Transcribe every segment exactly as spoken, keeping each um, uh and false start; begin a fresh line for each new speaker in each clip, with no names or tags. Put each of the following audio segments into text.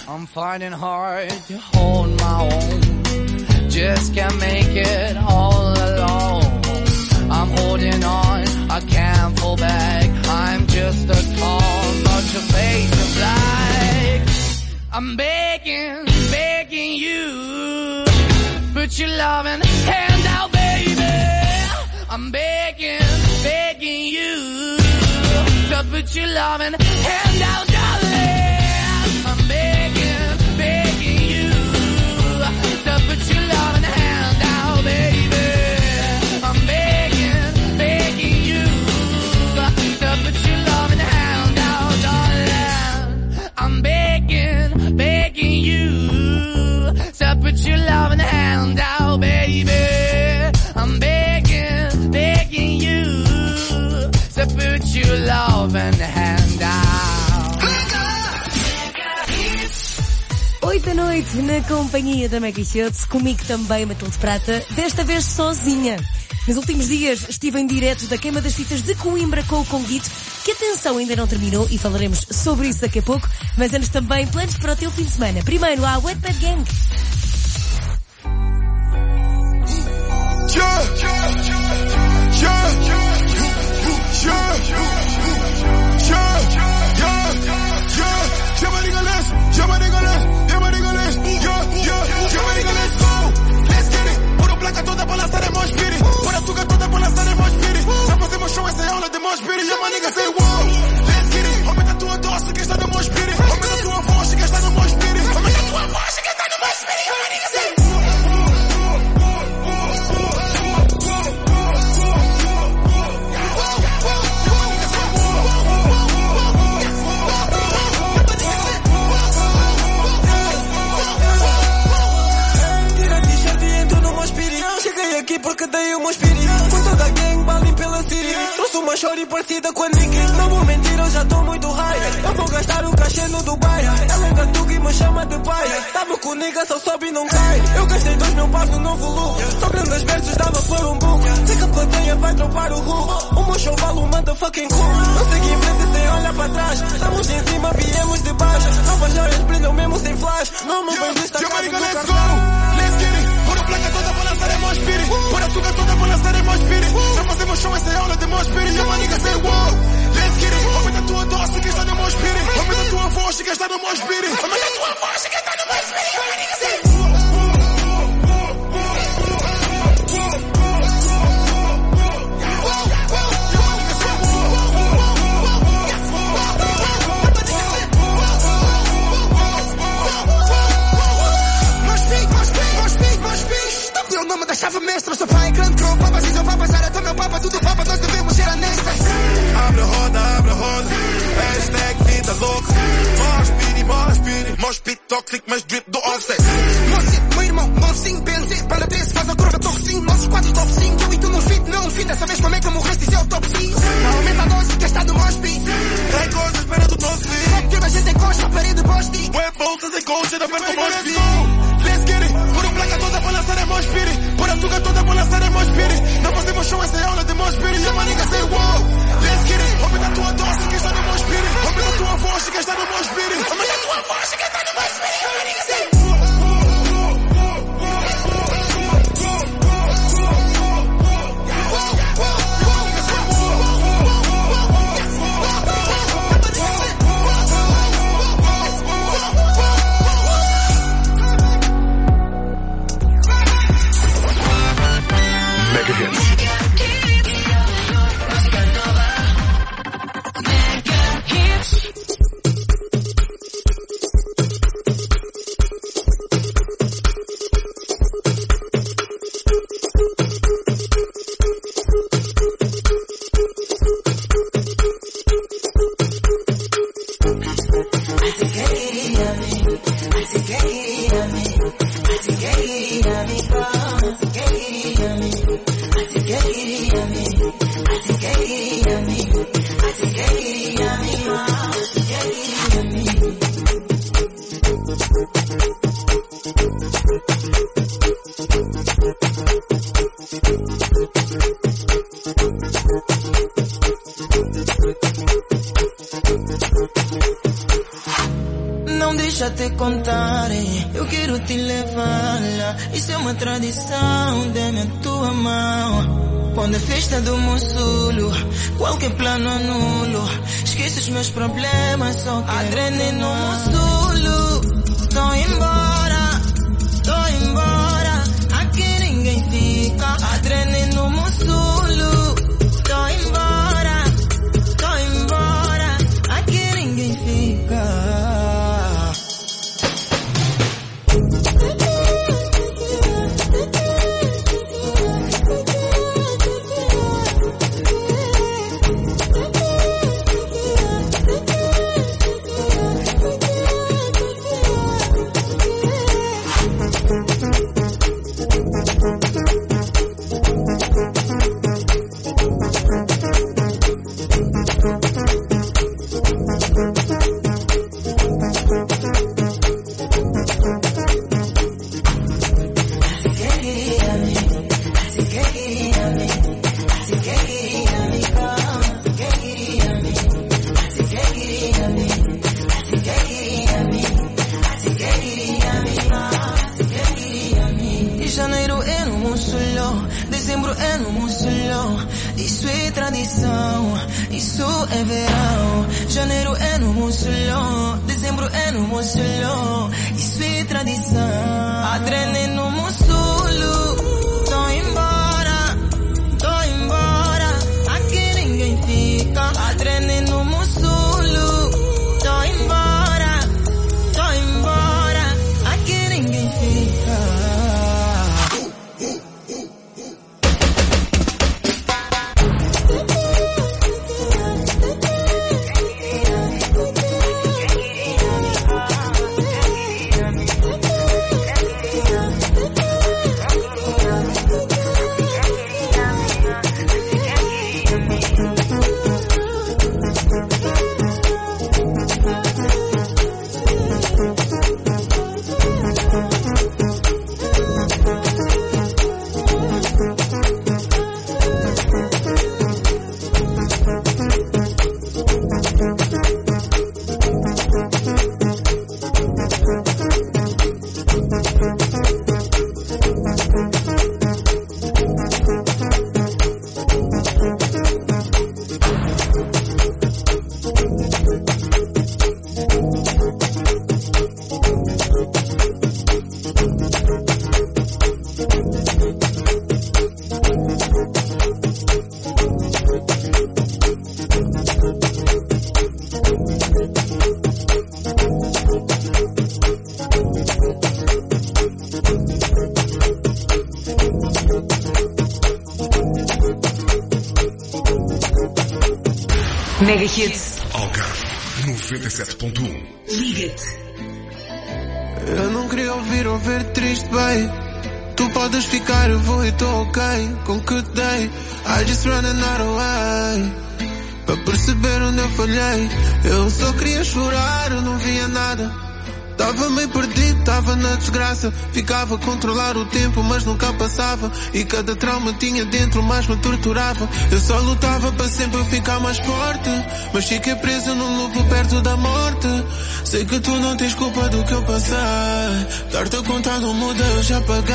I'm finding hard to hold my own. Just can't make it all alone. I'm holding on, I can't fall back. I'm just a call, not your face of black. I'm begging, begging you, put your loving hand out, baby. I'm begging, begging you, to put your loving hand out, darling. I'm begging, begging you, to put your loving hand out, baby. I'm begging, begging you, to put your loving hand out, darling. I'm begging, begging you, to put your loving hand out, baby. I'm begging, begging you, to put your loving hand out.
Oito da noite, na companhia da Mega Hits, comigo também Matilde Prata, desta vez sozinha. Nos últimos dias estive em direto da queima das fitas de Coimbra com o Conguito, que atenção ainda não terminou e falaremos sobre isso daqui a pouco, mas antes também planos para o teu fim de semana. Primeiro há Wetbad Gang.
Yeah, yeah, yeah, yeah, yeah, yeah, my nigga, let's, yeah, my nigga, let's, yeah, my nigga, let's, yeah, yeah, yeah, my nigga, let's go, let's get it, pura placa toda pra lançar é Mosh Pity, pura tuga toda pra lançar é Mosh Pity, já fazemos show, essa é aula de Mosh Pity, yeah, my nigga, say wow, let's get it, aumenta a tua dose que está no Mosh Pity, aumenta a tua voz que está no Mosh Pity, aumenta a tua voz que está no Mosh Pity, yeah, my nigga, say wow. Aqui porque dei uma experiência com toda a gang, balim pela Siri. Trouxe uma shorty parecida com a Nicki. Não vou mentir, eu já tô muito high. Eu vou gastar o cachê no Dubai. Ela é Gatuga e me chama de pai. Sabe que o nigga só sobe e não cai. Eu gastei dois mil paus no novo look. Só grandes versos dava por um book. Sei que a plateia vai dropar o hook. O meu show vale um motherfucking cool. Não segui em frente sem olhar para trás. Estamos em cima, viemos de baixo. Novas joias brilham mesmo sem flash. Não me vem destacado no cartão. Pura placa toda pra lançar é Mosh Pity, pura tuga toda pra lançar é Mosh Pity, já fazemos show, essa é aula de Mosh Pity, yeah, my nigga, say wow, let's get it, aumenta a tua dose que está no Mosh Pity, aumenta a tua voz que está no Mosh Pity, aumenta a tua voz que está no Mosh Pity, yeah, my nigga, say wow. O nome da chave mestra, sou pai grande crow, papas e eu vou passar até meu papa, tudo papa, nós devemos ser honestas. Abre a roda, abre a roda, hashtag vida louca, Mosh Pity, Mosh Pity, Mosh Pit toxic, mas drip do offset. Moço, meu irmão, Monsim, Benze, para desse faz a curva top cinco, nossos quatro top cinco, eu e tu no fit, não fit, dessa vez como é que morreste, isso é o top cinco. Não aumenta a dose que está do Mosh Pit. Tem coisas, espera do nosso fit. Só porque a gente encosta a parede Bosti. Web bolsas e coaches, aperta o Mosh Pit. Let's get it, por um placa toda pra lançar é Mosh Pity. Pura tuga toda pra lançar é Mosh Pity. Não fazemos show, essa é aula de Mosh Pity, yeah, my nigga, say wow, let's get it, aumenta a tua dose que está no Mosh Pity, aumenta a tua voz que está no Mosh Pity, aumenta a tua voz que está no Mosh Pity, yeah, my nigga, say wow.
Mega Hits.
para te contar. Eu quero te levar lá. Isso é uma tradição, dê-me a tua mão. Quando é festa do Moçulo, qualquer plano anulo. Esqueço os meus problemas, só quero adrenalina no Moçulo. Tô embora, tô embora. Aqui ninguém fica. Adrenalina no Moçulo. Tô embora, tô embora. Aqui ninguém fica.
Mega Hits
Algarve noventa e sete ponto um.
Liga-te.
Eu não queria ouvir ou ver triste, bem. Tu podes ficar, eu vou e tô ok com o que te dei. I just running out of way para perceber onde eu falhei. Eu só queria chorar, eu não via nada. Tava meio perdido, tava na desgraça. Ficava a controlar o tempo, mas nunca passava. E cada trauma tinha dentro, mais me torturava. Eu só lutava para sempre ficar mais forte, mas fiquei preso num loop perto da morte. Sei que tu não tens culpa do que eu passei. Dar-te a contar não muda, eu já paguei.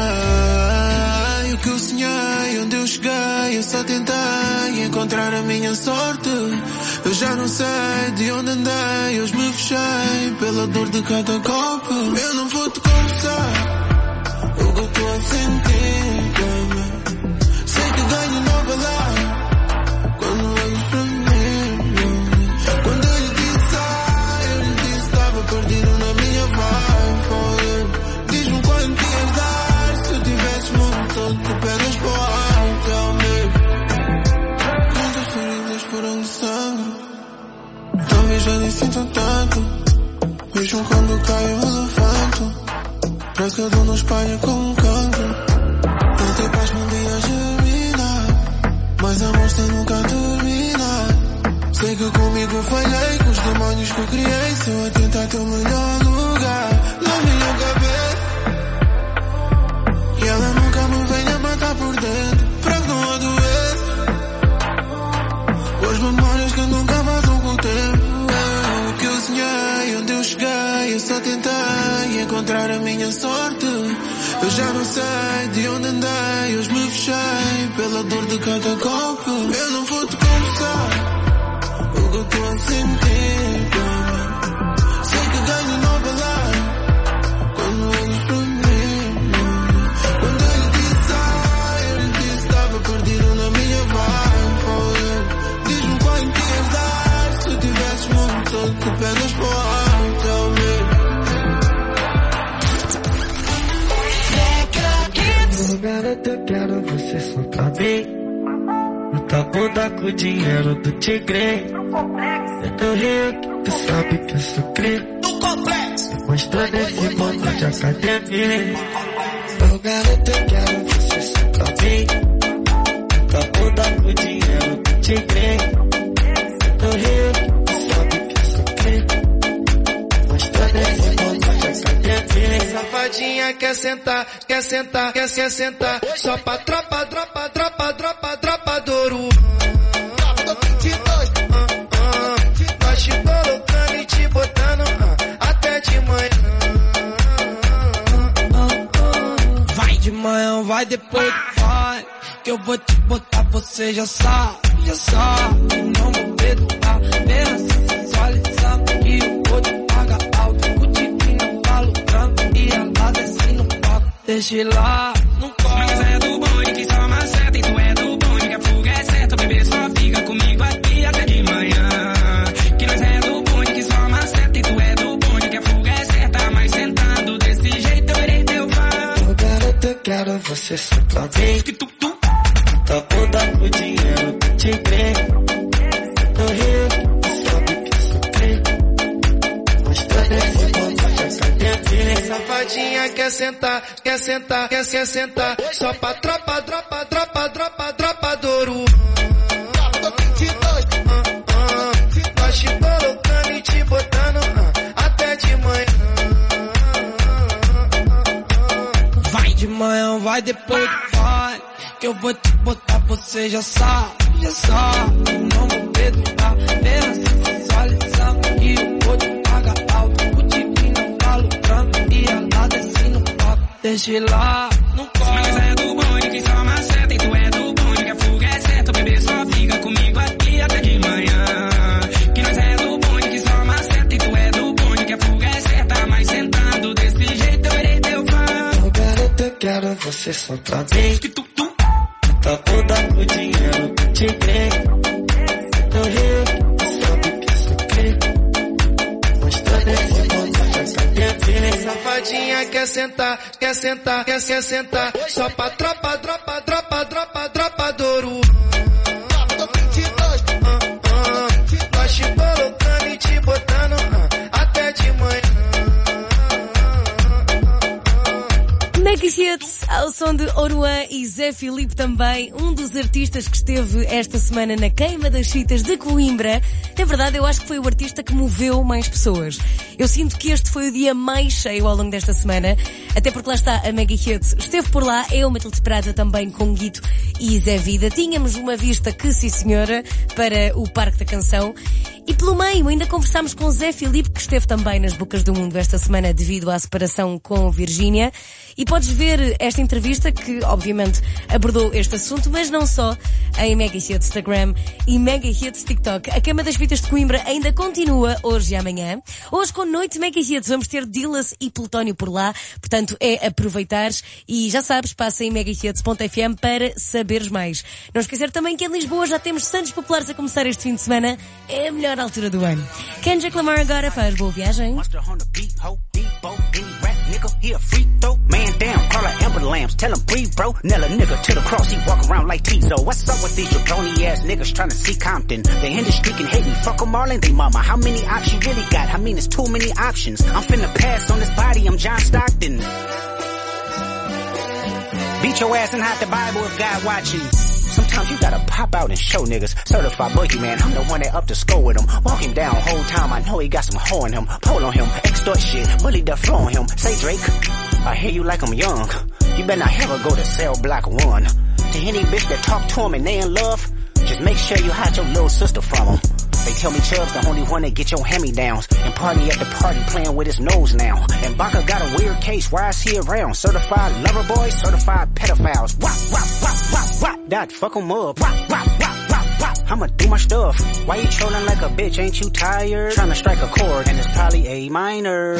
O que eu sonhei, onde eu cheguei, eu só tentei encontrar a minha sorte. Eu já não sei de onde andei, hoje me fechei pela dor de cada golpe. Eu não vou te confessar o que eu estou a sentir, baby. Sei que ganho nova lá quando olhas para mim. Quando eu lhe disse, ah, eu lhe disse que estava perdido na minha vibe. Diz-me quanto ias dar se eu tivesse montado de pedras para o ar. Tell me quantas feridas foram sangue. Talvez já nem sinto tanto. Mesmo quando caio eu levanto. Para cada um no espalho como um cancro. Não tem paz num dia germinar, mas a mostra nunca termina. Sei que comigo falhei, com os demónios que eu criei. Se eu tentar ter o melhor lugar na minha cabeça, e ela nunca me venha matar por dentro, para que não adoeça. As memórias que nunca passam com o tempo. O que eu sonhei, onde eu cheguei, eu só te tentei encontrar a minha sorte. Eu já não sei de onde andei, hoje me fechei pela dor de cada golpe. Eu não vou te confessar o que eu estou a sentir, baby. Sei que ganho nova lá quando olhas para mim, baby. Quando eu lhe disse ai, eu lhe disse estava perdido na minha vibe, for you. Diz-me qual em que ias dar se tu tivesses muito de pernas para o ar, tell me.
Garota, eu quero você só pra mim. Na tua bunda com o dinheiro do tigre. Eu tô rico, tu sabe que eu sou crime. Mostrando esse mundo de academia. Oh, garota, eu quero você só pra mim. Na tua bunda com o dinheiro do tigre. Eu tô rico, tu sabe que eu sou crime. Mostrando esse mundo de academia.
Safadinha quer sentar, quer sentar, quer se sentar. Só pra tropa, tropa, tropa, tropa, tropa do ouro. Nós te colocando e te botando até de manhã. Vai de manhã, vai depois, vai. Que eu vou te botar, você já sabe, já sabe. Não vou perdoar, mesmo assim sensualizando. Que eu vou te pagar alto. O divino falo tranco e ela desce no palco. Deixa ele lá, não corre.
Mas é do bonde que só maceta. E tu é do bonde que a fuga é certa. O bebê só fica comigo aqui até de manhã. Que nós é do bonde que só maceta. E tu é do bonde que a fuga é certa. Mas sentando desse jeito eu irei teu fã.
Oh, garota, eu quero você só pra mim. Tua bunda com o dinheiro do tigre. Tô rico, tu sabe que eu sou crime. Mostrando esse mundo de academia.
Safadinha quer sentar, quer sentar, quer se sentar. Só pra tropa, tropa, tropa, tropa, tropa do ouro. Nós te colocando e te botando até de manhã. Vai de manhã, vai depois, vai. Que eu vou te botar, você já sabe, já sabe. Não vou perdoar, mesmo assim sensualizando. Que eu vou te pagar alto. O divino falo tranco e ela desce no palco. Deixa ele lá, não corre.
Mas é do bonde que só maceta. E tu é do bonde que a fuga é certa. O bebê só fica comigo aqui até de manhã. Que nós é do bonde que só maceta. E tu é do bonde que a fuga é certa. Mas sentando desse jeito eu irei teu fã.
Oh, garota, eu quero você só pra mim. Tua bunda com o dinheiro do tigre. Tô rico, tu sabe que eu sou crime. Mostrando esse mundo de academia.
Safadinha quer sentar, quer sentar, quer se sentar. Só pra tropa, tropa, tropa, tropa, tropa do ouro. Nós te colocando e te botando até de manhã.
Mega Hits, ao som de Oruan e Zé Filipe também, um dos artistas que esteve esta semana na Queima das Fitas de Coimbra. Na verdade, eu acho que foi o artista que moveu mais pessoas. Eu sinto que este foi o dia mais cheio ao longo desta semana, até porque lá está a Mega Hits. Esteve por lá, eu, Matilde Prata, também com Guito e Zé Vida. Tínhamos uma vista que, sim senhora, para o Parque da Canção. E pelo meio ainda conversámos com Zé Filipe, que esteve também nas Bocas do Mundo esta semana devido à separação com Virgínia. E podes ver esta entrevista que, obviamente, abordou este assunto, mas não só, em Mega Hits Instagram e Mega Hits TikTok. A Queima das Fitas de Coimbra ainda continua hoje e amanhã. Hoje com Noite Mega Hits vamos ter Dillas e Plutónio por lá, portanto é aproveitares e já sabes, passa em mega hits ponto f m para saberes mais. Não esquecer também que em Lisboa já temos Santos Populares a começar este fim de semana, é a melhor altura do ano. Kendrick Lamar agora faz boa viagem.
Man down, call her Amber Lambs, tell him breathe, bro. Nail a nigga to the cross, he walk around like Tizo. What's up with these jabroni ass niggas trying to see Compton? They in the street and hate me, fuck them all and they mama. How many options you really got? I mean, it's too many options. I'm finna pass on this body, I'm John Stockton. Beat your ass and hide the Bible if God watching. Sometimes you gotta pop out and show niggas. Certified boogeyman, I'm the one that up to score with him. Walk him down whole time, I know he got some hoe in him. Pull on him, extort shit, bully the flow on him. Say Drake, I hear you like I'm young. You better not ever go to cell block one. To any bitch that talk to him and they in love, just make sure you hide your little sister from him. They tell me Chubb's the only one that get your hand-me-downs. And party at the party playing with his nose now. And Baca got a weird case, why is he around? Certified lover boys, certified pedophiles. Wop, wop, wop, wop, wop. Dot, fuck em up. Wop, wop, wop, wop, wop. I'ma do my stuff. Why you trolling like a bitch? Ain't you tired? Trying to strike a chord and it's probably A minor.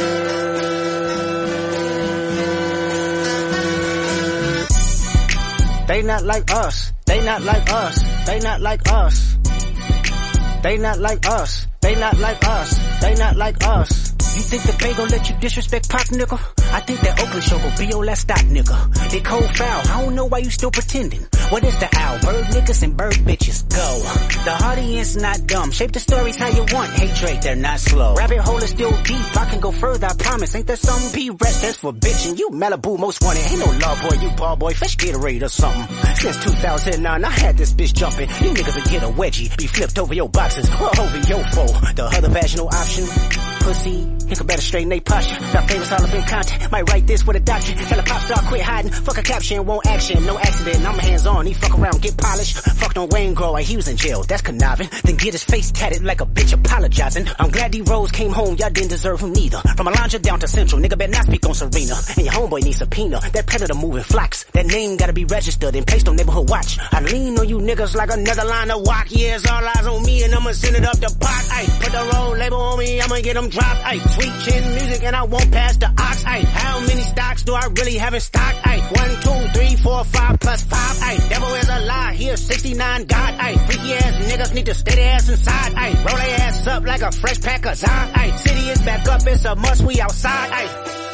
They not like us. They not like us. They not like us. They not like us. They not like us. They not like us. You think the Bay gon' let you disrespect Pop, nigga? I think that Oakland show gon' be your last stop, nigga. They cold foul. I don't know why you still pretending. What is the owl? Bird niggas and bird bitches. Go. The audience not dumb. Shape the stories how you want. Hey Drake, they're not slow. Rabbit hole is still deep. I can go further, I promise. Ain't there something? Be rest, that's for bitchin'. You Malibu most wanted. Ain't no love boy, you ball boy. Fresh Gatorade or something. Since two thousand nine, I had this bitch jumping. You niggas would get a wedgie. Be flipped over your boxes or over your foe. The other vaginal option. Pussy. Nigga better straighten they posture. Got famous all up in content. Might write this with a doctor. Tell a pop star quit hiding. Fuck a caption, won't action. No accident. I'm hands on. He fuck around, get polished. Fucked on Wayne Grow. He was in jail. That's conniving. Then get his face tatted like a bitch apologizing. I'm glad D-Rose came home. Y'all didn't deserve him neither. From Alondra down to Central. Nigga better not speak on Serena. And your homeboy needs subpoena. That predator moving flocks. That name gotta be registered and placed on neighborhood watch. I lean on you niggas like another line of walk. Yeah, it's all eyes on me and I'ma send it up the pot. Ay, put the road label on me. I'ma get them dropped. Ay, sweet chin music and I won't pass the ox. Ay, how many stocks do I really have in stock? Ay, one, two, three, four, five plus five. Ay, devil is a lie. Here, sixty-nine God. Ay, freaky ass niggas need to stay their ass inside. Ay, roll their ass up like a fresh pack of Zion. Ay, city is back up. It's a must. We outside. Ay.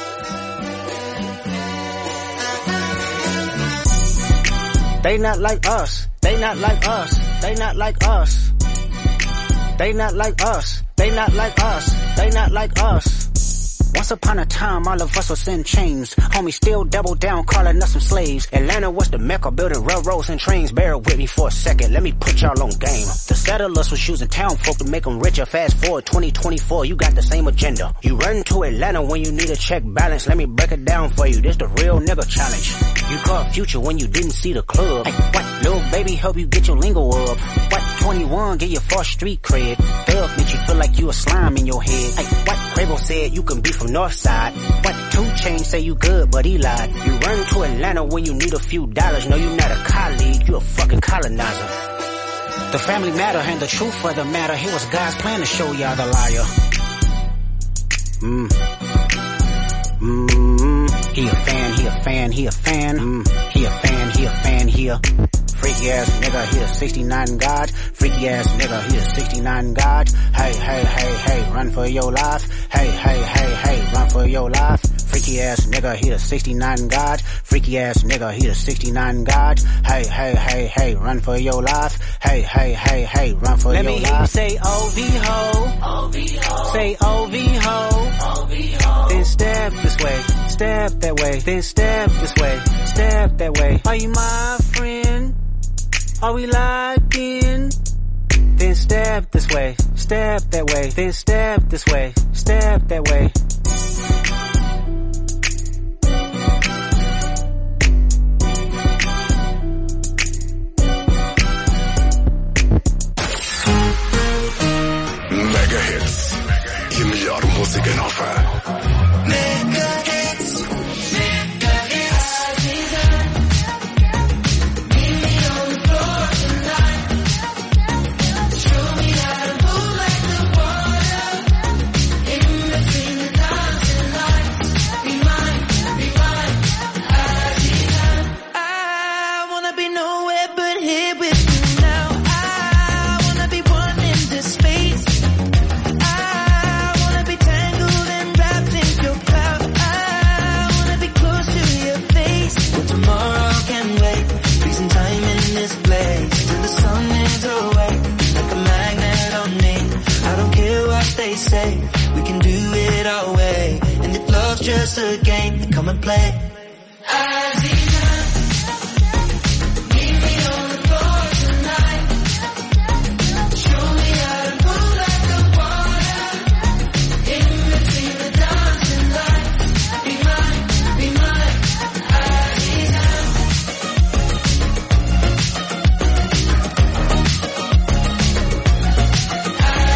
They not like us. They not like us. They not like us. They not like us. They not like us. They not like us. Once upon a time, all of us was in chains. Homie still double down, calling us some slaves. Atlanta was the mecca, building railroads and trains. Bear with me for a second, let me put y'all on game. The settlers was using town folk to make them richer. Fast forward twenty twenty-four, you got the same agenda. You run to Atlanta when you need a check balance. Let me break it down for you, this the real nigga challenge. You caught Future when you didn't see the club. Hey, what, little baby, help you get your lingo up. What, twenty-one, get your first street cred. Thug make you feel like you a slime in your head. Hey, what, Quavo said you can be from North Side. What, two Chainz say you good, but he lied. You run to Atlanta when you need a few dollars. No, you not a colleague, you a fucking colonizer. The family matter and the truth of the matter. Here was God's plan to show y'all the liar. Mmm. Mmm. He a fan, he a fan, he a fan. Mmm. He a fan, he a fan, he a freaky ass nigga, he a sixty-nine God. Freaky ass nigga, he a sixty-nine God. Hey, hey, hey, hey, run for your life. Hey, hey, hey, hey, run for your life. Freaky ass nigga, he a sixty-nine God. Freaky ass nigga, he a sixty-nine God. Hey, hey, hey, hey, run for your life. Hey, hey, hey, hey, run for your life. Let me hear you say O V ho. O V ho. Say O V ho. O V ho. Then step this way, step that way. Then step this way, step that way. Are you my friend? Are we locked in? Then step this way, step that way. Then step this way, step that way.
Mega Hits. E a melhor música nova.
Mega Hits. Mega Hits. Meet me on the floor tonight. Show me how to move like the water. In between the dancing lights. Be mine, be mine. Aziza. I wanna be nowhere but here with you now. I wanna be one in this space. I wanna be tangled and wrapped in your cloud. I wanna be close to your face. But tomorrow can wait. Freezing time in this place till the sun is away. Like a magnet on me. I don't care what they say. We can do it our way. And if love's just a game, come and play. Aziza. Meet me on the floor tonight. Show me how to move like the water. In between the dancing lights. Be mine, be mine. Aziza. Aziza.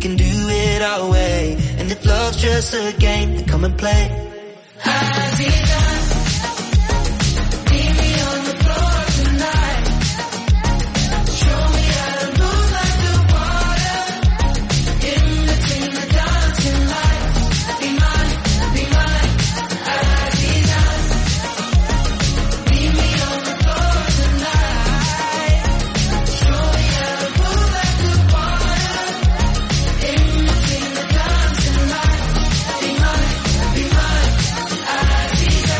can do it our way. And if love's just a game, then come and play.
Aziza, meet me on the floor tonight. Show me how to move like the water. In between the dancing lights. Be mine, be mine. Aziza, meet me on the floor tonight. Show me how to move like the water. In between the dancing lights. Be mine, be mine. Aziza.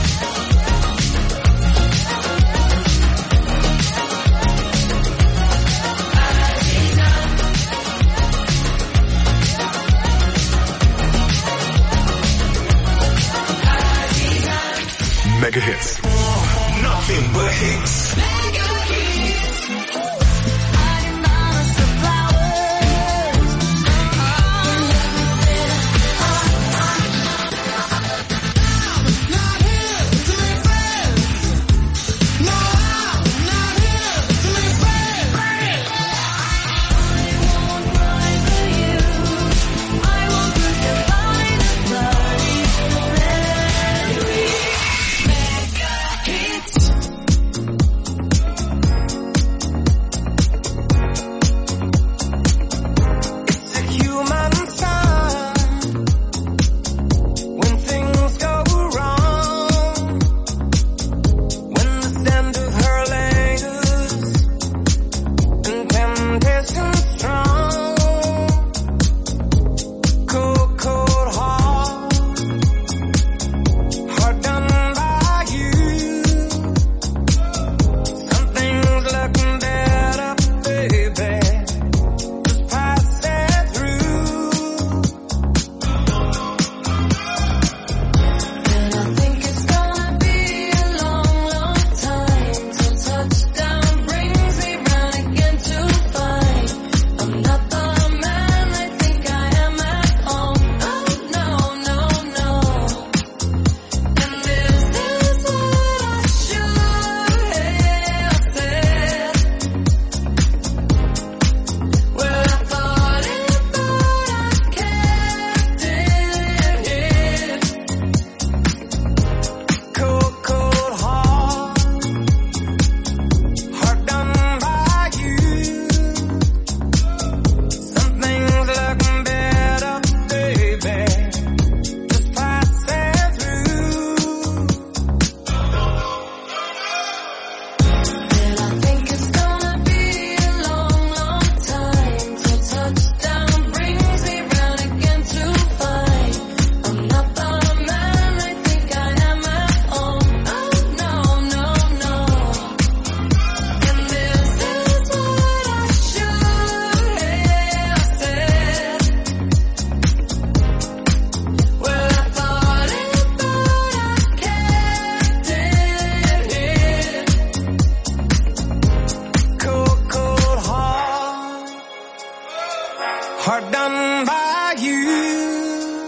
Mega hits. Nothing but hits.
Hard done by you.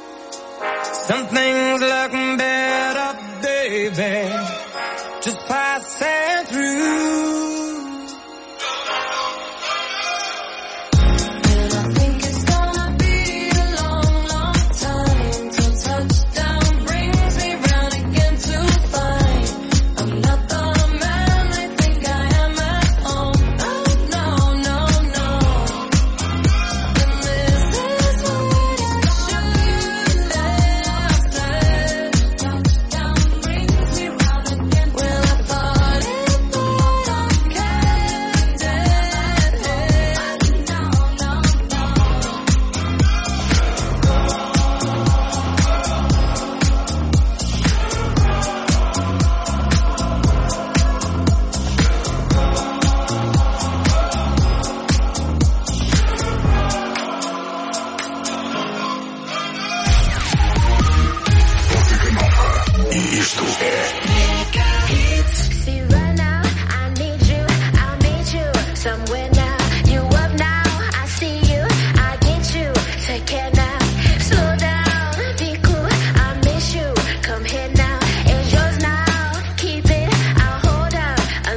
Some things look better, baby, just passing through.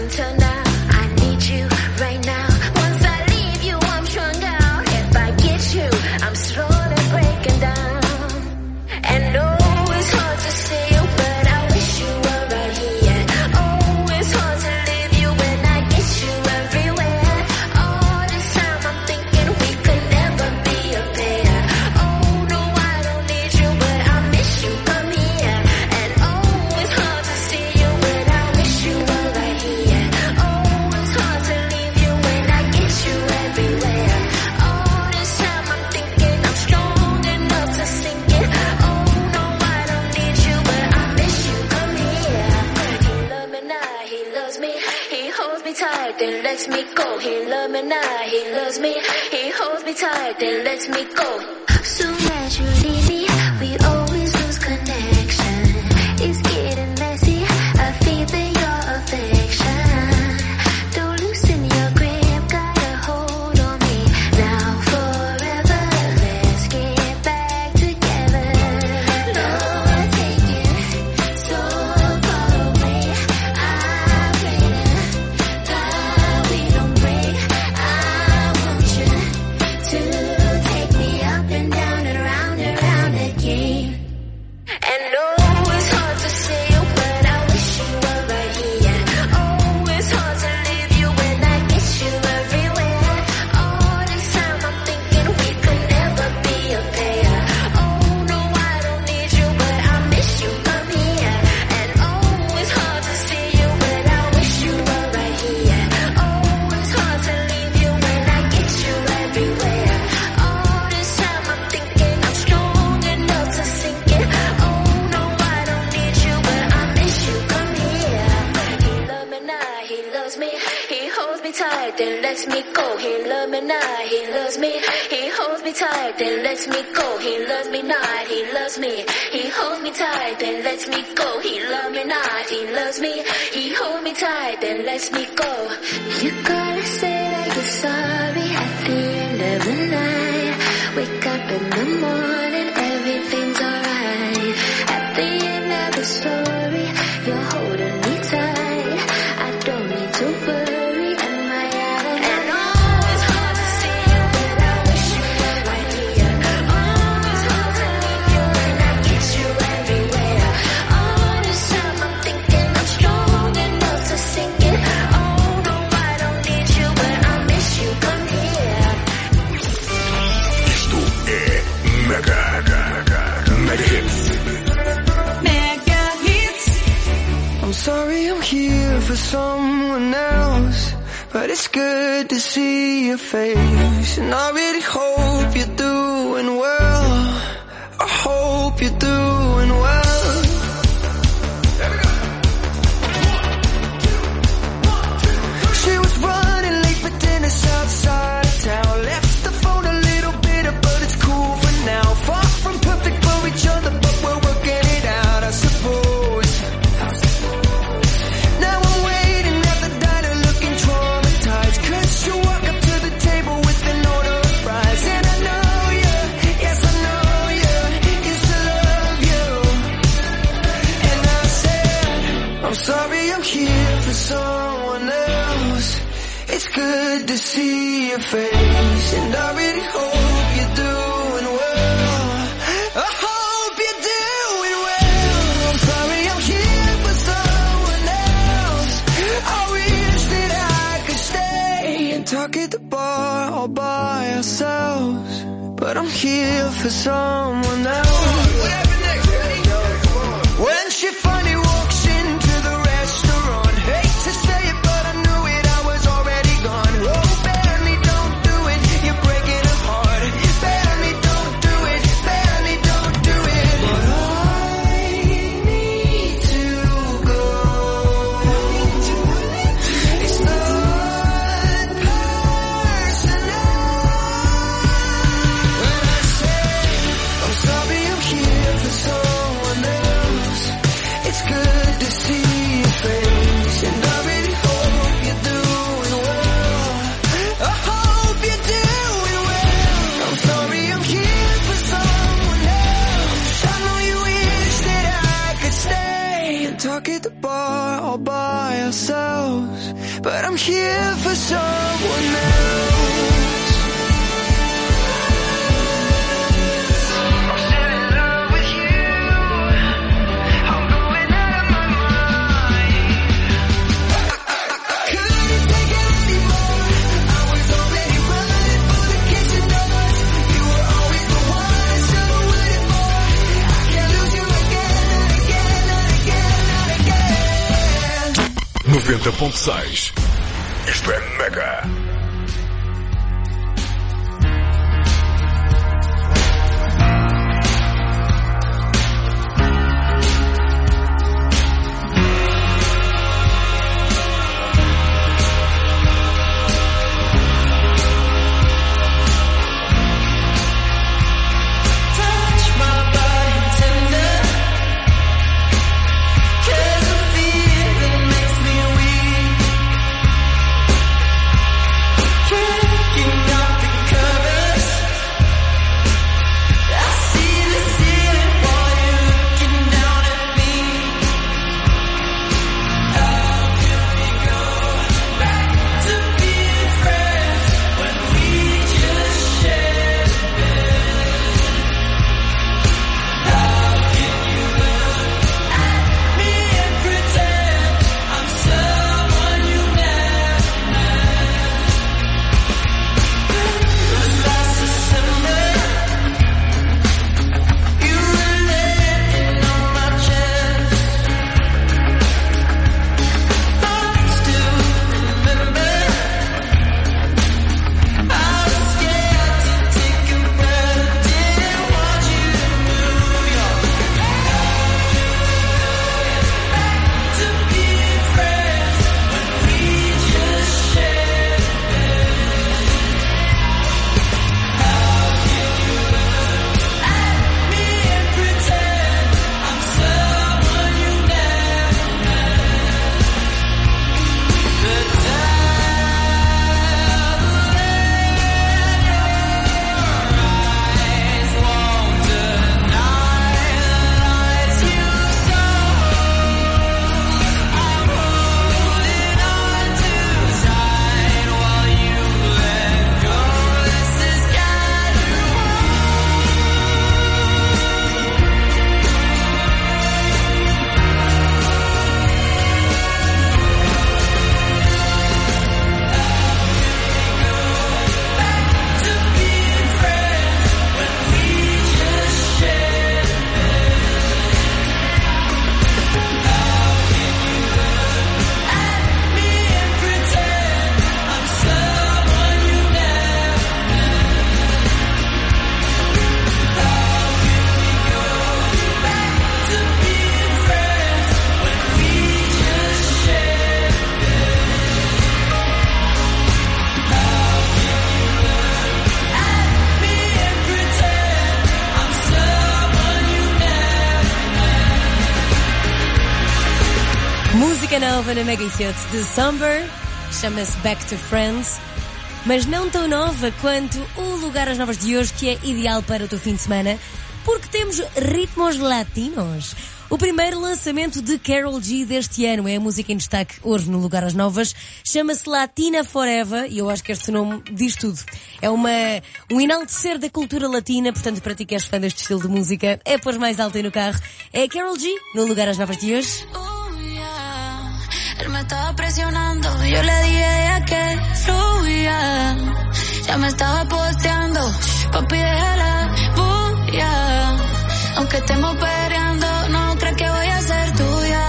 Right now, once I leave you, I'm strung out. If I get
then lets me go. He loves me now, he loves me. He holds me tight, then lets me go. Soon as you leave me, we always lose connection. It's getting messy, I feel that your affection. Don't loosen your grip, got a hold on me. Now forever, let's get back together. Lord, take it so far away. I pray that we don't break. I want you to take me up and down and round and round again. And oh, it's hard to say you, but I wish you were right here. Oh, it's hard to leave you when I get you everywhere. All this time I'm thinking we could never be a pair. Oh, no, I don't need you, but I miss you, come here. And oh, it's hard to see you, but I wish you were right here. Oh, it's hard to leave you when I get you everywhere. All this time I'm thinking I'm strong enough to sink it. Oh, no, I don't need you, but I miss you, come here. He loves me now, he loves me. He holds me tight, then lets me go. He loves me now, he loves me. He holds me tight, then lets me go. He loves me now, he loves me. He holds me tight, then lets me go. He loves me now, he loves me. He holds me tight, then lets me go. You gotta say that you're sorry at the end of the night. Wake up in the morning, everything's alright. At the end of the story, you're holding me tight. I don't need to worry, am I out of And oh, it's hard to see you, but I wish you were right here. Oh, it's hard to leave you when I get you everywhere. All this time I'm thinking I'm strong enough to sink it. Oh, no, I don't need you, but I miss you, come here.
Isto é Mega, Mega Hits.
Mega hits.
I'm sorry I'm here for someone else, but it's good to see your face. And I really hope you're doing well. I hope you're doing well. She was running late for dinner outside of town. Left the phone a little bitter, but it's cool for now. Far from perfect for each other, but we're working it out, I suppose. Now I'm waiting at the diner looking traumatized, 'cause you walk up to the table with an order of fries. And I know you, yes I know you, used to love you. And I said, I'm sorry I'm here for someone else. It's good to see your face, and I really hope you're doing well. I hope you're doing well. I'm sorry I'm here for someone else. I wish that I could stay and talk at the bar all by ourselves, but I'm here for someone else. When she finally walks into the restaurant, hate to say it, but I knew it, I was already gone. Oh, Barney, don't do it, you're breaking her heart. Barney, don't do it, Barney, don't do it. But I need to go. It's not personal. When I say I'm sorry I'm here for someone else, it's good to see your face, and I really hope you're doing well. I hope you're doing well. I'm sorry I'm here for someone else. I know you wish that I could stay and talk at the bar all by ourselves, but I'm here for someone else. I'm still in love with you. I'm going out of my mind. I couldn't take it anymore. I was already running for the kitchen doors. You were always the one I should have waited for. I can't lose you again, not again, not again, not again.
noventa ponto seis. Isto é Mega.
Música nova na Mega Hits de Summer, chama-se Back to Friends, mas não tão nova quanto o Lugar às Novas de hoje, que é ideal para o teu fim de semana, porque temos ritmos latinos. O primeiro lançamento de Karol G deste ano é a música em destaque hoje no Lugar às Novas. Chama-se Latina Forever e eu acho que este nome diz tudo. É uma, um enaltecer da cultura latina, portanto, para ti que és fã deste estilo de música, é pôr mais alto aí no carro. É Karol G no Lugar às Novas de hoje.
Oh, yeah. Él me estaba presionando, yo le dije que fluya. Ya me estaba posteando, papi déjala bulla. Aunque estemos peleando, no crees que voy a ser tuya.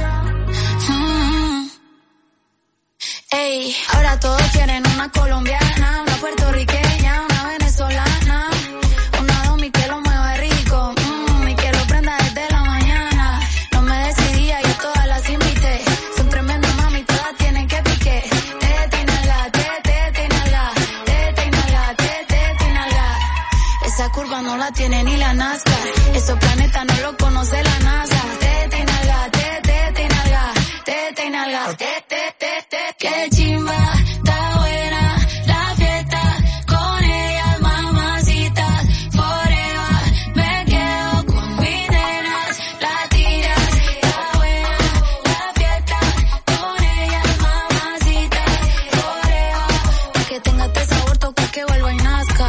Mm. Ey, ahora todos quieren una colombiana, una puertorriqueña, una venezolana, una domi que lo mueve rico, mm, y que lo prenda desde la mañana. No me decidía, yo todas las invité. Son tremendas mami, todas tienen que pique. Tete y nalga, tete y nalga, tete y nalga, tete y nalga. Esa curva no la tiene ni la Nazca. Esos planetas no lo conoce la NASA. Tete y nalga, tete y nalga, tete y nalga, tete, tete. Qué chimba, está buena la fiesta. Con ellas, mamacitas, forever. Me quedo con mis nenas, latinas. Está buena la fiesta. Con ellas, mamacitas, forever. Pa' que tenga este sabor, toca que vuelva y nazca.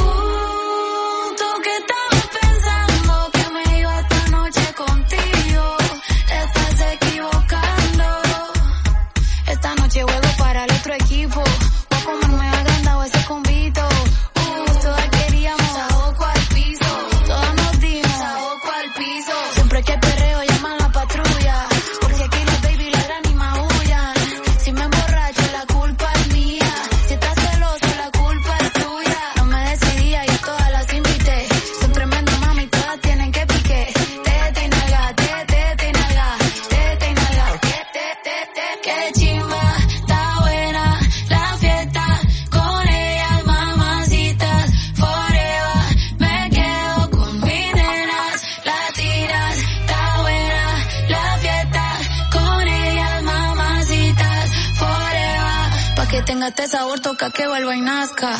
Tenga este sabor, toca que vuelva y nazca.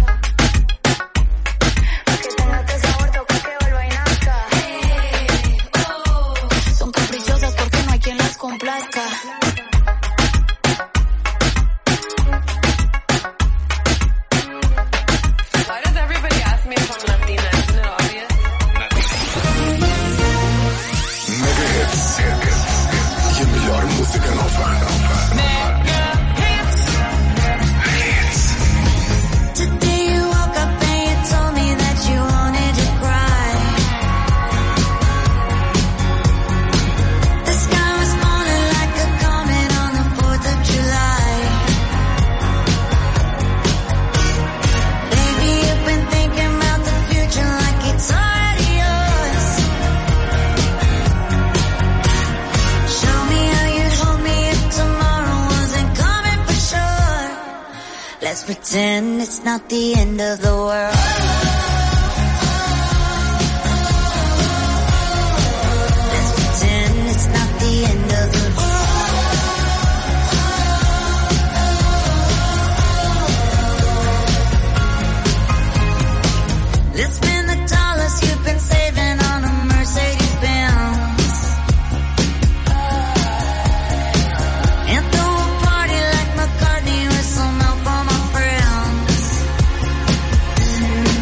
Que tenga este sabor, toca que vuelva y nazca. Hey, oh. Son caprichosas porque no hay quien las complazca.
Why does everybody ask me if I'm Latina? Isn't it obvious?
Mega Hits. E a melhor música nova.
Let's pretend it's not the end of the world. Let's pretend it's not the end of the world. Let's spend the dollars you've been saving on a Mercedes Benz. And throw a party like McCartney with some help on my friends.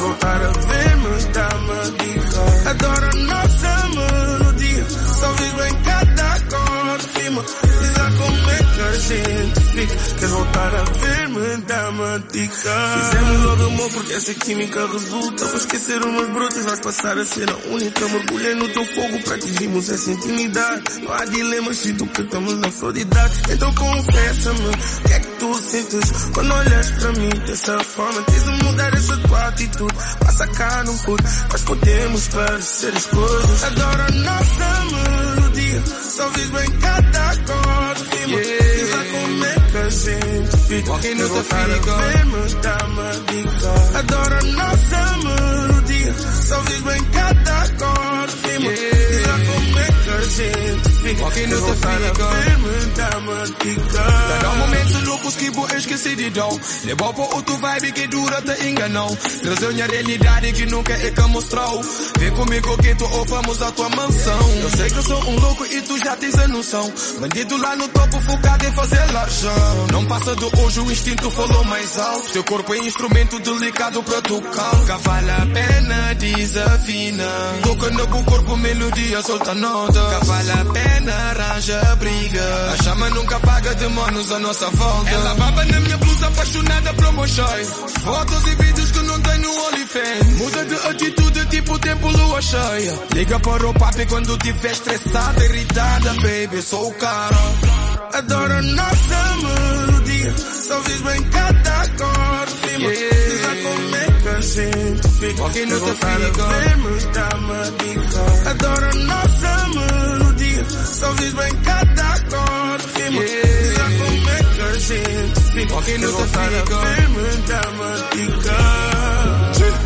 voltar a ver-me, dá-me a dica. Adoro a nossa melodia, só vives bem cada acorde, rima. Diz lá como é que a gente fica. Queres voltar a ver-me, dá-me a dica. Fizemos logo amor porque essa química resulta. Para esquecer umas brutas, vais passar a ser a única. Mergulhei no teu fogo para atingirmos essa intimidade. Não há dilemas, sinto que estamos na flor de idade. Então confessa-me, o que é que tu sentes quando olhas para mim dessa forma? Tens de mudar essa tua atitude. Passa cá, não pude, mas podemos parecer as coisas. Adoro a nossa melodia, só vives bem cada acorde, rima. Yeah. Diz lá como é que a gente fica. Quem não te fica, ver-me, dá-me a dica. Adoro a nossa melodia, só vives bem cada acorde, rima. Yeah. Diz lá como é que a gente fica. Quem não te fica, ver-me, dá-me a dica.
Dar momentos loucos que vou esquecer de dó. Levou por outro vibe que dura te enganou. Trazeu minha realidade que nunca é que mostrou. Vem comigo que tu vamos à tua mansão. Eu sei que eu sou um louco e tu já tens a noção. Bandido lá no topo focado em fazer larjão. Não passa de hoje, o instinto falou mais alto. Teu corpo é instrumento delicado para tocar. Que vale a pena, desafina. Toca no teu corpo, melodia, solta nota. Que vale a pena, arranja briga. A chama nunca apaga, demônios à nossa volta. Ela baba na minha blusa, apaixonada por meu shine. Fotos e vídeos que não tem no OnlyFans. Muda de atitude, tipo tempo lua cheia. Liga para o papi quando tiver estressada, irritada, baby, sou o cara.
Adoro a nossa melodia, só vives bem cada acorde, rima. Yeah. Diz lá como é que a gente fica. Quem não te fica, ver-me, dá-me a dica. Adoro a nossa melodia, só vives bem cada acorde, rima. Yeah. Diz lá como é que a gente fica. Quem não te fica, ver-me, dá-me a dica.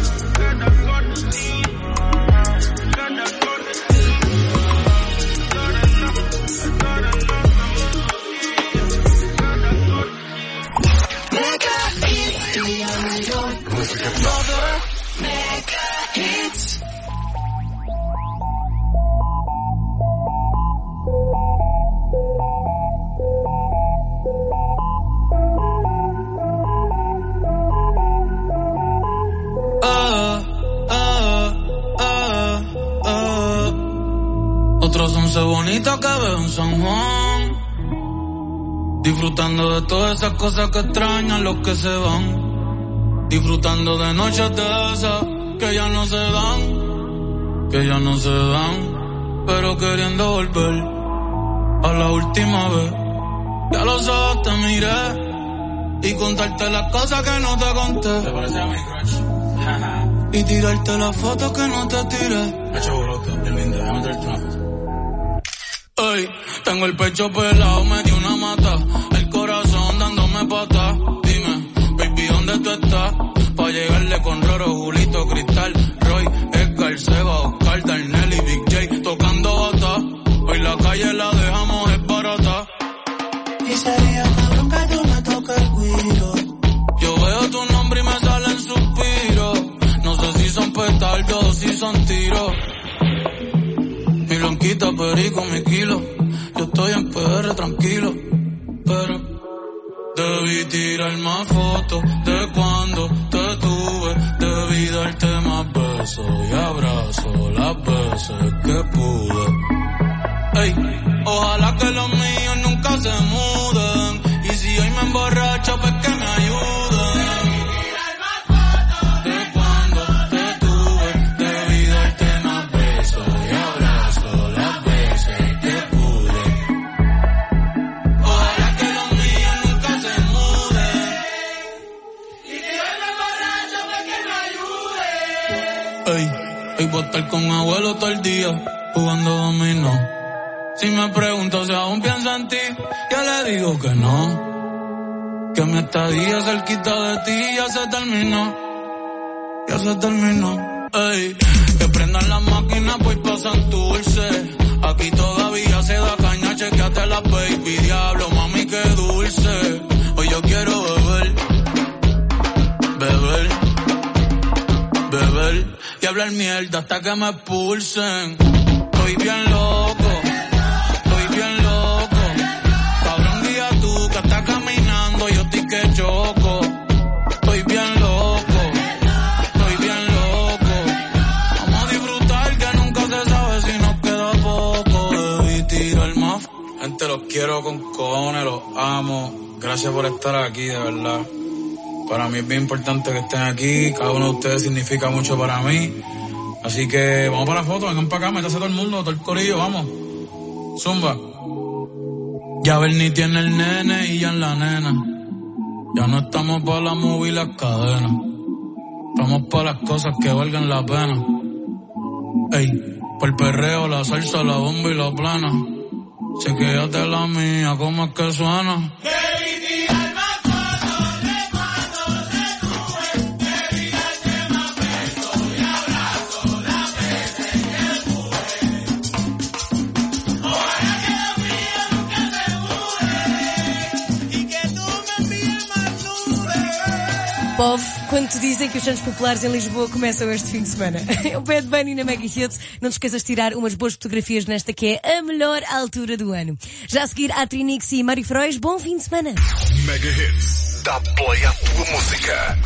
Otros once bonitas que veo en San Juan, disfrutando de todas esas cosas que extrañan los que se van, disfrutando de noches de esas que ya no se dan, que ya no se dan, pero queriendo volver a la última vez. Ya los ojos te miré y contarte las cosas que no te conté. ¿Te parece a mi crush? Y tirarte las fotos que no te tiré. Me echo brote, el lindo, déjame traerte una foto. Ey, tengo el pecho pelado, me dio una mata, el corazón dándome pata. Dime, baby, ¿dónde tú estás? Pa' llegarle con Roro, Julito, Cristal, Roy, Edgar, Seba, Oscar, Darnell y Big J tocando bata. Hoy la calle la dejamos es barata.
Y sería cabrón que tú me toques el guiro.
Yo veo tu nombre y me salen suspiros. No sé si son petardos o si son tiros. Mi blanquita, perico, mi kilo. Yo estoy en P R tranquilo, pero debí tirar más fotos de cuando te tuve. Debí darte más besos y abrazos las veces que pude. Ey, ojalá que los míos nunca se muden. Y si hoy me emborracho, pues que me ayuden. Ey, voy a estar con abuelo todo el día, jugando dominó. Si me pregunto si aún pienso en ti, yo le digo que no. Que mi estadía cerquita de ti ya se terminó. Ya se terminó. Ey, que prendan las máquinas, voy pa' Santurce. Aquí todavía se da caña, chequeate la baby. Diablo, mami, qué dulce. Hoy yo quiero beber, beber, beber y hablar mierda hasta que me expulsen. Estoy bien loco, estoy bien loco. Cabrón, guía tú que estás caminando, yo estoy que choco. Estoy bien loco, estoy bien loco. Gente, los quiero con cojones, los amo. Gracias por estar aquí, de verdad. Para mí es bien importante que estén aquí. Cada uno de ustedes significa mucho para mí. Así que vamos para la foto, vengan para acá, métase todo el mundo, todo el corillo, vamos. Zumba. Ya Bernie tiene el nene y ya en la nena. Ya no estamos para la movie y las cadenas. Estamos para las cosas que valgan la pena. Ey, por el perreo, la salsa, la bomba y la plana. Chequéate la mía, ¿cómo es que suena?
Povo, quando te dizem que os Santos Populares em Lisboa começam este fim de semana. O Bad Bunny na Mega Hits. Não te esqueças de tirar umas boas fotografias nesta que é a melhor altura do ano. Já a seguir, a Trinix e Mário Frois, bom fim de semana.
Mega Hits, dá play à tua música.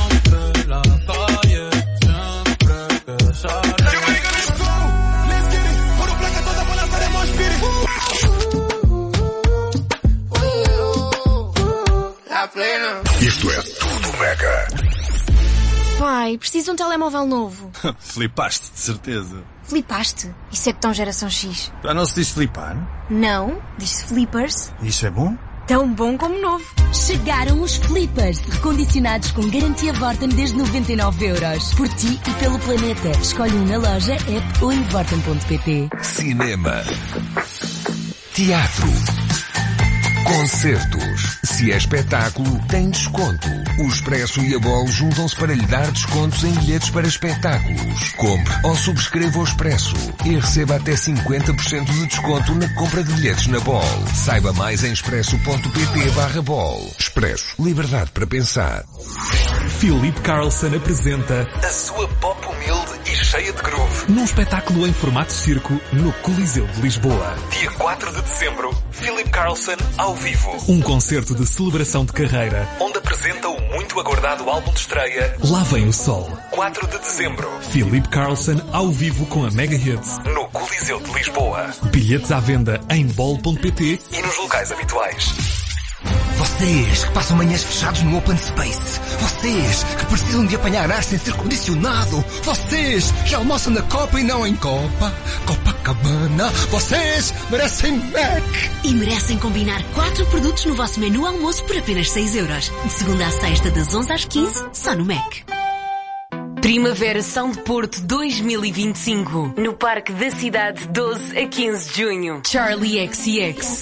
Isto é tudo Mega.
Pai, preciso de um telemóvel novo.
Flipaste, de certeza.
Flipaste? Isso é que tão geração X.
Já não se diz flipar?
Não, diz-se flippers.
Isso é bom?
Tão bom como novo.
Chegaram os flippers, recondicionados com garantia Vorten desde noventa e nove euros. Por ti e pelo planeta. Escolhe um na loja, app ou em vorten ponto pt.
Cinema. Teatro. Concertos. Se é espetáculo, tem desconto. O Expresso e a Bol juntam-se para lhe dar descontos em bilhetes para espetáculos. Compre ou subscreva o Expresso e receba até cinquenta por cento de desconto na compra de bilhetes na Bol. Saiba mais em expresso.pt barra Bol. Expresso. Liberdade para pensar.
Philip Carlson apresenta
a sua pop humilde e cheia de groove.
Num espetáculo em formato circo no Coliseu de Lisboa.
Dia quatro de dezembro, Philip Carlson ao vivo.
Um concerto de celebração de carreira,
onde apresenta o muito aguardado álbum de estreia
Lá Vem o Sol.
quatro de dezembro.
Philip Carlson ao vivo com a Mega Hits.
No Coliseu de Lisboa.
Bilhetes à venda em bol ponto pt
e nos locais habituais.
Vocês que passam manhãs fechados no Open Space. Vocês que precisam de apanhar ar sem ser condicionado. Vocês que almoçam na Copa e não em Copa. Copacabana. Vocês merecem Mac.
E merecem combinar quatro produtos no vosso menu almoço por apenas seis euros. De segunda à sexta, das onze às quinze, só no Mac.
Primavera São de Porto dois mil e vinte e cinco. No Parque da Cidade, doze a quinze de junho. Charlie X C X.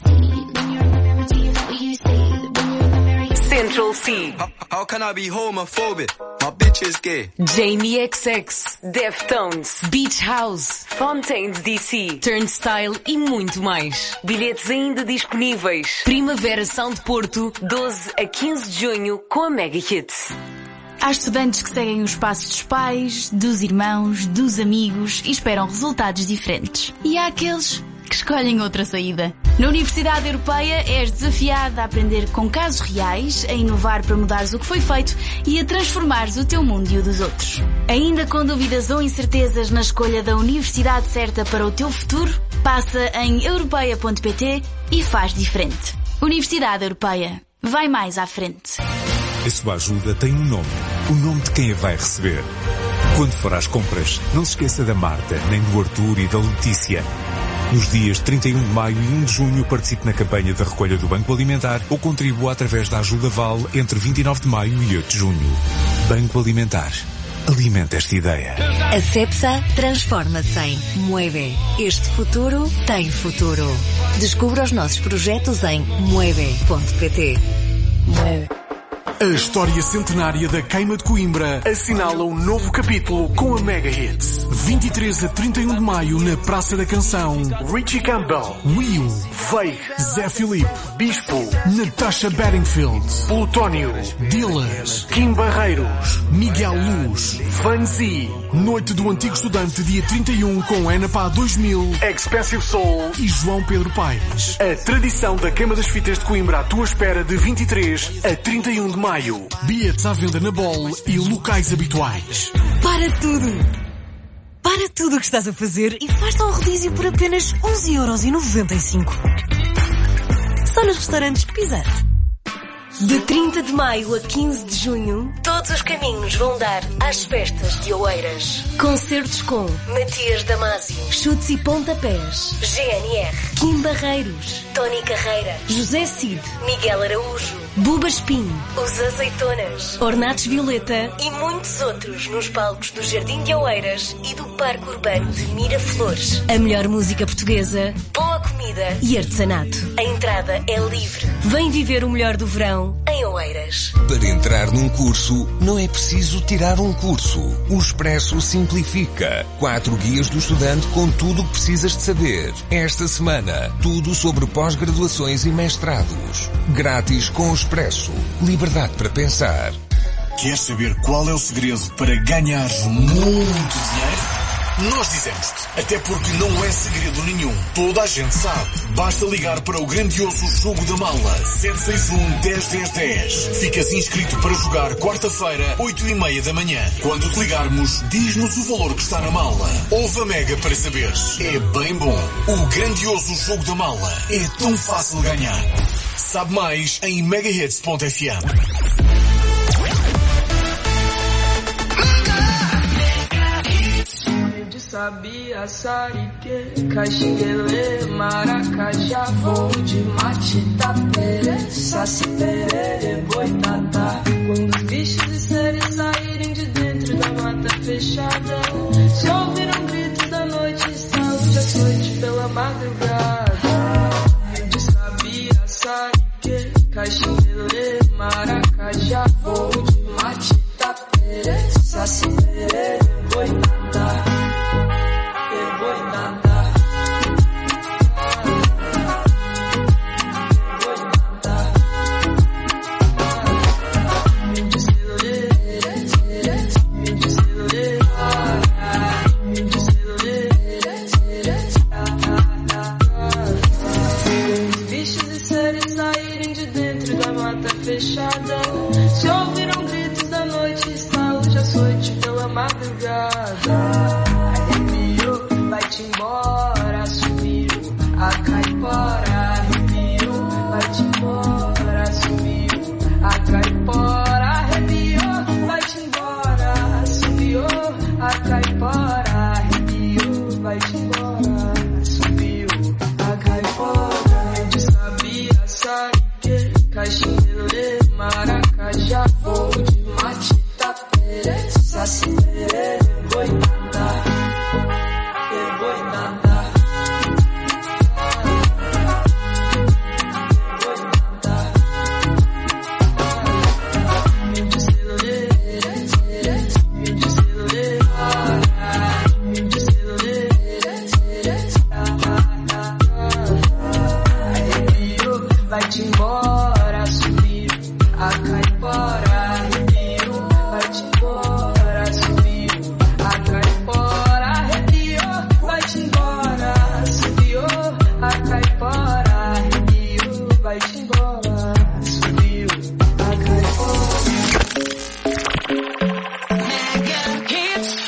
Central C.
How, how can I be homophobic? My bitch is gay.
Jamie X X, Deftones, Beach House, Fontaines D C, Turnstile e muito mais. Bilhetes ainda disponíveis. Primavera São de Porto, doze a quinze de junho com a Mega Hits.
Há estudantes que seguem os passos dos pais, dos irmãos, dos amigos e esperam resultados diferentes. E há aqueles que escolhem outra saída. Na Universidade Europeia és desafiado a aprender com casos reais, a inovar para mudares o que foi feito e a transformares o teu mundo e o dos outros. Ainda com dúvidas ou incertezas na escolha da universidade certa para o teu futuro? Passa em europeia ponto pt e faz diferente. Universidade Europeia. Vai mais à frente.
A sua ajuda tem um nome. O nome de quem a vai receber. Quando for às compras, não se esqueça da Marta, nem do Arthur e da Letícia. Nos dias trinta e um de maio e um de junho participe na campanha de recolha do Banco Alimentar ou contribua através da Ajuda Vale entre vinte e nove de maio e oito de junho. Banco Alimentar. Alimenta esta ideia.
A Cepsa transforma-se em Mueve. Este futuro tem futuro. Descubra os nossos projetos em mueve ponto pt. Mueve.
A história centenária da Queima de Coimbra assinala um novo capítulo com a Mega Hits. vinte e três a trinta e um de maio na Praça da Canção. Richie Campbell, Will, Veig, Zé Filipe, Bispo, Natasha Bedingfield, Plutónio, Dillas, Kim Barreiros, Miguel Luz, Vanzi. Noite do Antigo Estudante, dia trinta e um com Ana Pá dois mil, Expensive Soul e João Pedro Paes. A tradição da Queima das Fitas de Coimbra à tua espera de vinte e três a trinta e um de maio. Bilhetes à venda na Bol e locais habituais.
Para tudo!
Para tudo o que estás a fazer e faz-te ao rodízio por apenas onze euros e noventa e cinco. Só nos restaurantes Pisate. De trinta de maio a quinze de junho, todos os caminhos vão dar às festas de Oeiras. Concertos com Matias Damasio, Chutes e Pontapés, G N R, Kim Barreiros, Tony Carreira, José Cid, Miguel Araújo, Buba Espinho, Os Azeitonas, Ornatos Violeta e muitos outros nos palcos do Jardim de Oeiras e do Parque Urbano de Miraflores. A melhor música portuguesa, boa comida e artesanato. A entrada é livre. Vem viver o melhor do verão em Oeiras.
Para entrar num curso, não é preciso tirar um curso. O Expresso simplifica. Quatro guias do estudante com tudo o que precisas de saber. Esta semana, tudo sobre pós-graduações e mestrados. Grátis com o Expresso. Liberdade para pensar.
Queres saber qual é o segredo para ganhares muito dinheiro? Nós dizemos-te, até porque não é segredo nenhum. Toda a gente sabe. Basta ligar para o grandioso Jogo da Mala. sete seis um, um zero, um zero, um zero. Ficas inscrito para jogar quarta-feira, oito e meia da manhã. Quando te ligarmos, diz-nos o valor que está na mala. Ouve a Mega para saberes. É bem bom. O grandioso Jogo da Mala é tão fácil de ganhar. Sabe mais em megahits ponto f m.
Sabia, Sarique, Caxinguele, Maracajá, voo de Matita, Pere, Saci, Perere, Boitatá. Quando os bichos e seres saírem de dentro da mata fechada, só ouviram gritos da noite, estalo de açoite pela madrugada. De Sabia, Sarique, Caxinguele, Maracajá, voo de Matita, Pere, Saci, Perere, Boitatá. Fechada, se ouviram gritos da noite, estalo de açoite pela madrugada. Arrepiou, vai-te embora, sumiu a caipora. Arrepiou, vai-te embora, sumiu a caipora. Arrepiou, vai-te embora, sumiu a caipora. Arrepiou, vai-te embora, sumiu a caipora. De Sabia, Sarique, Caxinguele, Maracajá, voo de Matita, Pere, Saci, Perere, Boitatá, Boitatá. Vai-te embora, sumiu a caipora. Arrepiou, vai-te embora, sumiu a caipora. Arrepiou, vai-te embora, sumiu a caipora. Arrepiou, vai-te embora, sumiu a caipora. Mega Hits.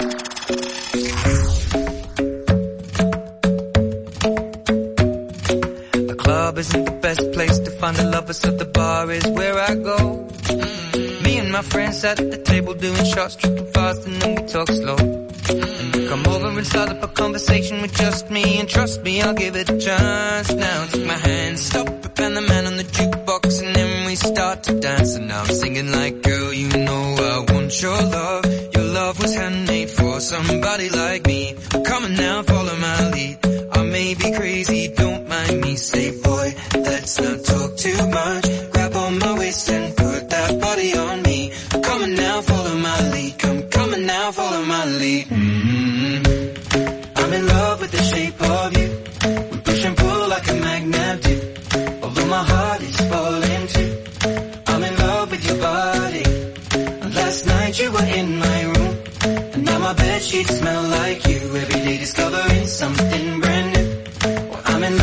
The club isn't the best place to find a lover, so the bar is where I go. Mm-hmm. Me and my friends at the table doing shots, tripping fast, and then we talk slow. And you come over and start up a conversation with just me, and trust me, I'll give it a chance. Now take my hand, stop it, and the man on the jukebox, and then we start to dance. And now I'm singing like, girl, you know I want your love. Your love was handmade for somebody like me. Come on now, follow my lead. I may be crazy, don't mind me. Say, boy, let's not talk too much. Grab on my waist and put that body on me. Come on now, follow my lead. Come, come on now, follow my lead. Mm-hmm. I'm in love with the shape of you. We push and pull like a magnet do. Although my heart is falling too. I'm in love with your body. Last night you were in my room, and now my bedsheets smell like you. Every day discovering something brand new. Well, I'm in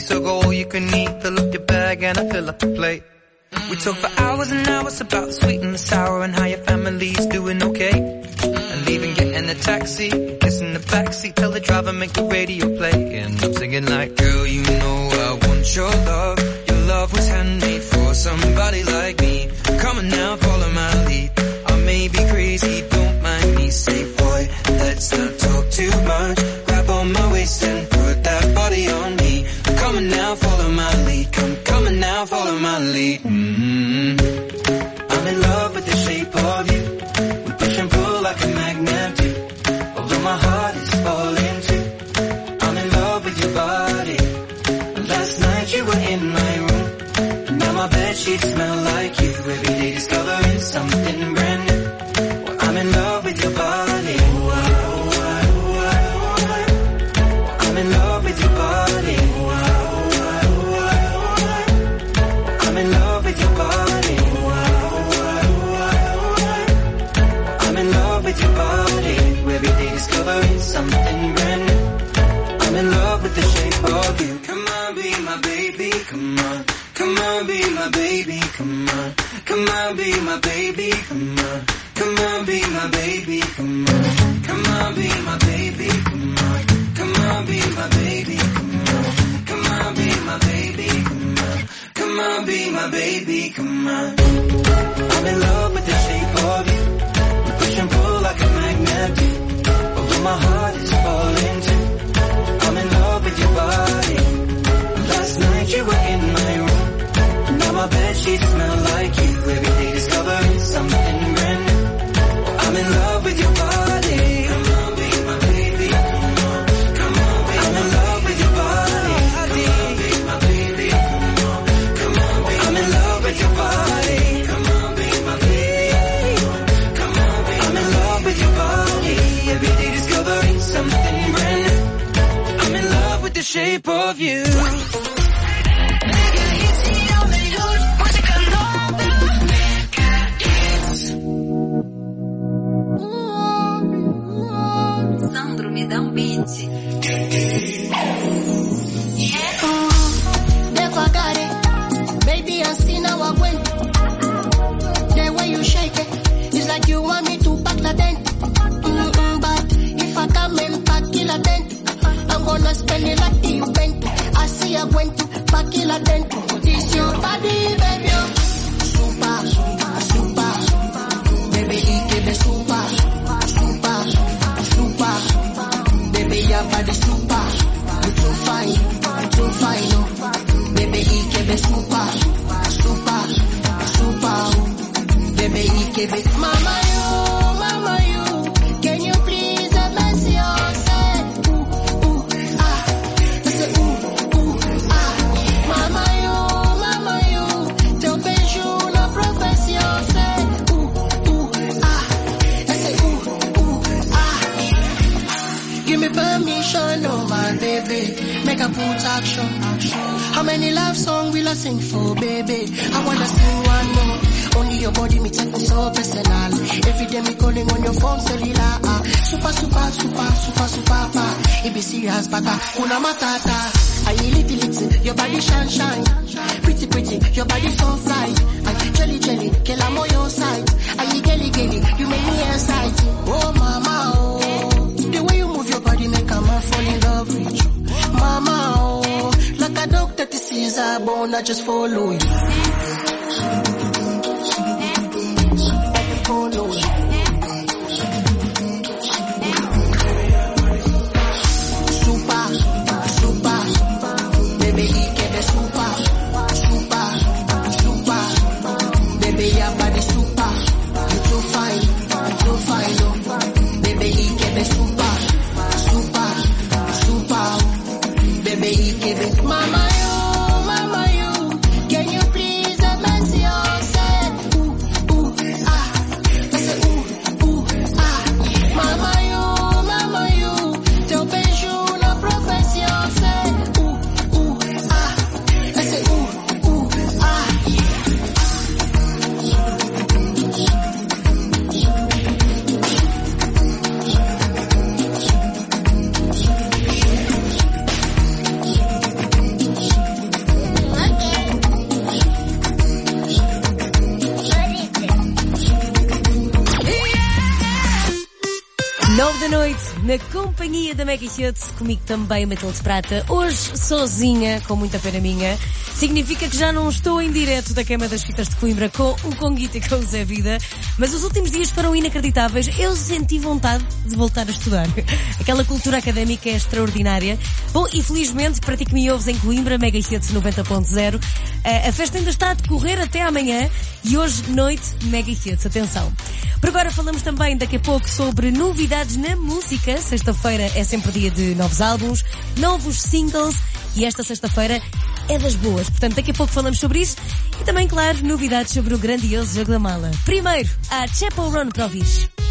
so go all you can eat. Fill up your bag and I fill up the plate. We talk for hours and hours about the sweet and the sour and how your family's doing okay. And even getting a taxi, kissing the backseat, tell the driver make the radio play. And I'm singing like, girl, you know I want your love. Your love was handmade for somebody like me. Come on now, follow my lead. I may be crazy, don't mind me. Say, boy, let's not talk too much. Grab on my waist and put that body on me. Come on now, follow my lead. Come, come on now, follow my lead. Mm-hmm. I'm in love with the shape of you. We push and pull like a magnet do. Although my heart is falling too. I'm in love with your body. Last night you were in my room. And now my bedsheets smell like you. Every day discovering something brand new. Well, I'm in love with your body. I'm in love with your body. I'm in love with your body. I'm in love with your body. Every day discovering something brand new. I'm in love with the shape of you. Come on, be my baby, come on. Come on, be my baby, come on. Come on, be my baby, come on. Come on, be my baby, come on. Come on, be my baby, come on. Come on, be my baby, come on. Come on, be my baby, come on. Come on, be my baby, come on. I'm in love with the shape of you. We push and pull like a magnet do. Although my heart is falling too. I'm in love with your body. Last night you were in my room. Now my bedsheets smell like you. Every day discovering something brand new. I'm in love with your body. Come on, be my baby. Come on, come on, be I'm in love with your body. Come on, be my baby. Come on, come on, be I'm in love with your body. Come on, be my baby. Come on, be I'm in love with your body. Every day discovering something brand new. I'm in love with the shape of you.
Sandro, me dá um beat.
Devagar, baby, I see now I went. The way you shake it, it's like you want me to pack la dent. Mm-mm, but if I come and pack la dent, I'm gonna spend it like you bent. I see I went to pack la dent. This your body, baby. Super, super, super. Baby, he give it super, super, super. Baby, your body super. You too fine, you too fine, oh. Baby, he give it super, super, super. Baby, he give it. Mama, you, mama, you. Can you please have mercy yourself? Ooh, ooh, ah. I say ooh, ooh, ah. Mama, you, mama, you. Tell you no profession, say ooh, ooh, ah. I say ooh, ooh, ah. Give me permission, oh my baby. Make a put action. How many love songs will I sing for, baby? I wanna sing one more. Only your body me take me so personal. Every day me calling on your phone cellular. Ah. Super, super, super, super, super, super. It be serious, baka. Una matata. Aye, little, little, your body shine, shine. Pretty, pretty, your body so fly. Aye, jelly, jelly, kill I'm on your side. Aye, gelly, gelly, you make me excited. Oh, mama, oh. The way you move your body make a man fall in love with you. Mama, oh. Like a dog that sees a bone, I just follow you. Follow you. Super, super. Baby, he get the super, super, super. Baby, your body super. You too fine, you too fine, oh. Baby, he get the super, super, super. Baby, he get the mama, you, mama, you. Can you please have mercy yourself? Ooh, ooh, ah. I say ooh,
da noite, na companhia da Mega Hits, comigo também Matilde Prata, hoje sozinha, com muita pena minha. Significa que já não estou em direto da queima das fitas de Coimbra com o Conguito e com o Zé Vida, mas os últimos dias foram inacreditáveis. Eu senti vontade de voltar a estudar. Aquela cultura académica é extraordinária. Bom, e felizmente, para ti que me ouves em Coimbra, Mega Hits noventa ponto zero, a festa ainda está a decorrer até amanhã e hoje, noite, Mega Hits. Atenção. Por agora falamos também daqui a pouco sobre novidades na música. Sexta-feira é sempre dia de novos álbuns, novos singles e esta sexta-feira é das boas. Portanto, daqui a pouco falamos sobre isso e também, claro, novidades sobre o grandioso Jogo da Mala. Primeiro, a Chappell Run para ouvir.